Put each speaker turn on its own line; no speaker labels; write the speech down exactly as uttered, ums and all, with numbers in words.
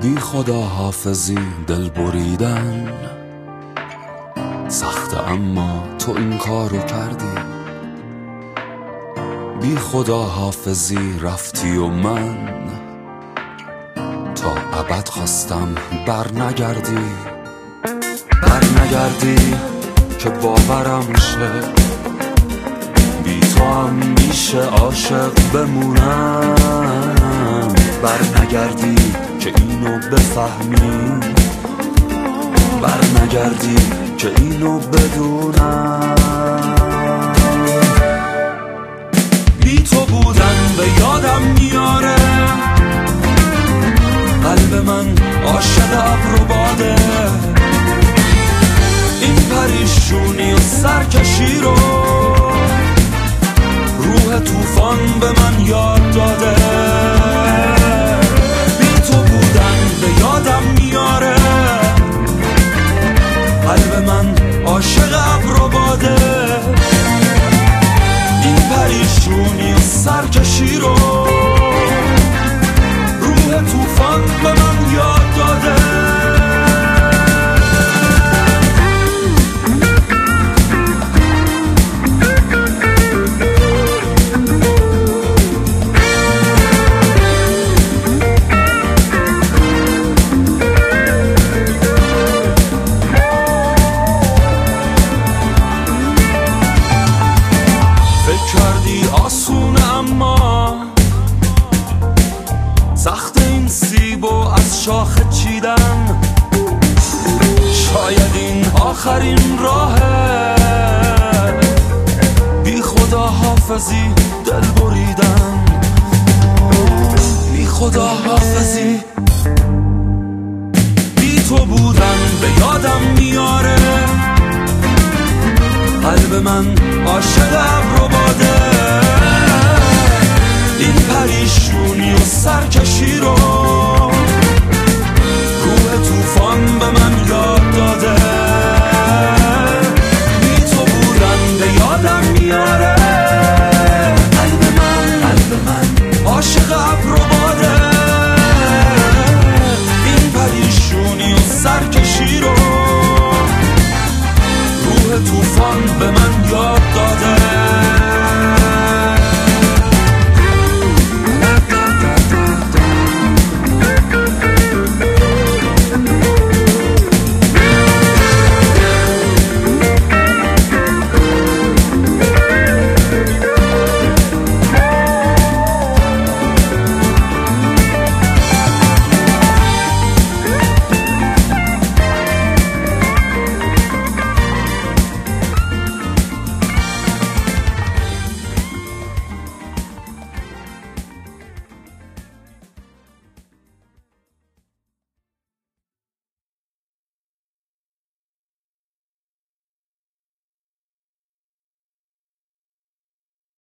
بی خدا حافظی دل بریدن سخته، اما تو این کارو کردی. بی خدا حافظی رفتی و من تا ابد خواستم بر نگردی. بر نگردی که باورم شه، بی تو هم میشه عاشق بمونم. بر نگردی که اینو بفهمی، بر نگردی که اینو بدونم. بی تو بودن به یادم میاره، قلب من عاشق ابر و باده. این پریشونی و سرکشی رو روح طوفان به من یاد داده. بی تو بودن به یادم میاره، قلب من عاشق ابر و باده. این پریشونی و سرکشی رو روح طوفان به من یاد داده. کردی آسونه اما سخت این سیب و از شاخه چیدن. شاید این آخرین راهه، بی خدا حافظی دل بریدن. بی خدا حافظی بی تو بودن به یادم میاره، قلب من عاشق